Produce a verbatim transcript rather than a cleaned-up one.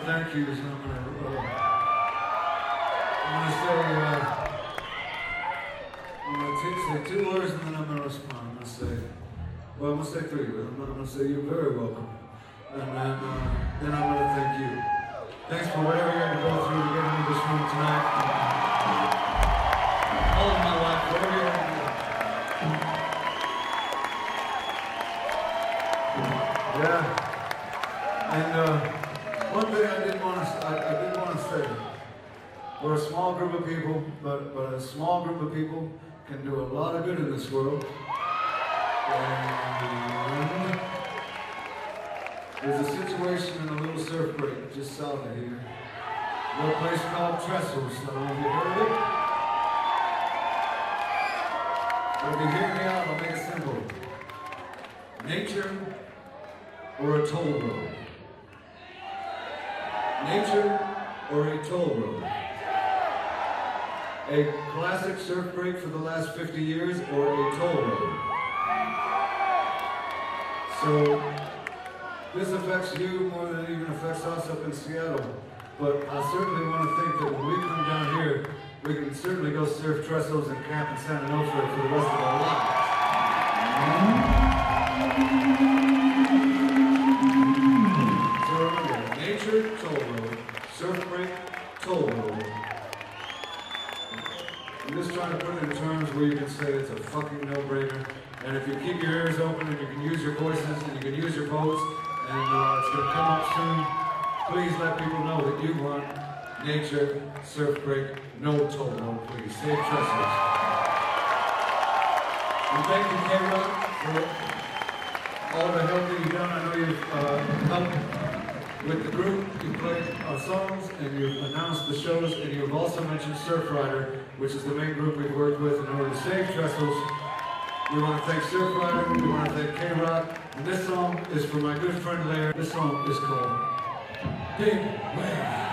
thank yous, and I'm gonna, uh, I'm gonna say, uh, I'm gonna take, say two words, and then I'm gonna respond. I'm gonna say, well, I'm gonna say three, but I'm, I'm gonna say you're very welcome, and then, uh, then I'm gonna thank you. Thanks for whatever you had to go through to get into this room tonight. All of my life, whatever you had to do. Yeah. And uh, one thing I did want to, I, I did want to say, we're a small group of people, but but a small group of people can do a lot of good in this world. And there's a situation in a little surf break just south of here. A little place called Trestles. I don't know if you heard of it. But if you hear me out, I'll make it simple. Nature or a toll road? Nature or a toll road? A classic surf break for the last fifty years or a toll road? So, this affects you more than it even affects us up in Seattle. But I certainly want to think that when we come down here, we can certainly go surf Trestles and camp in Santa Onofre for the rest of our lives. So remember, nature, toll road, surf break, toll road. I'm just trying to put it in terms where you can say it's a fucking no-brainer. And if you keep your ears open and you can use your voices and you can use your votes, and uh, it's going to come up soon, please let people know that you want nature, surf break, no toll road, please. Safe Trestles. And thank you, K-Rock, for all the help that you've done. I know you've uh, helped with the group, you played our songs, and you've announced the shows, and you've also mentioned Surfrider, which is the main group we've worked with in order to save Trestles. We want to thank Surfrider, we want to thank K-Rock, and this song is for my good friend Larry. This song is called Big Wave.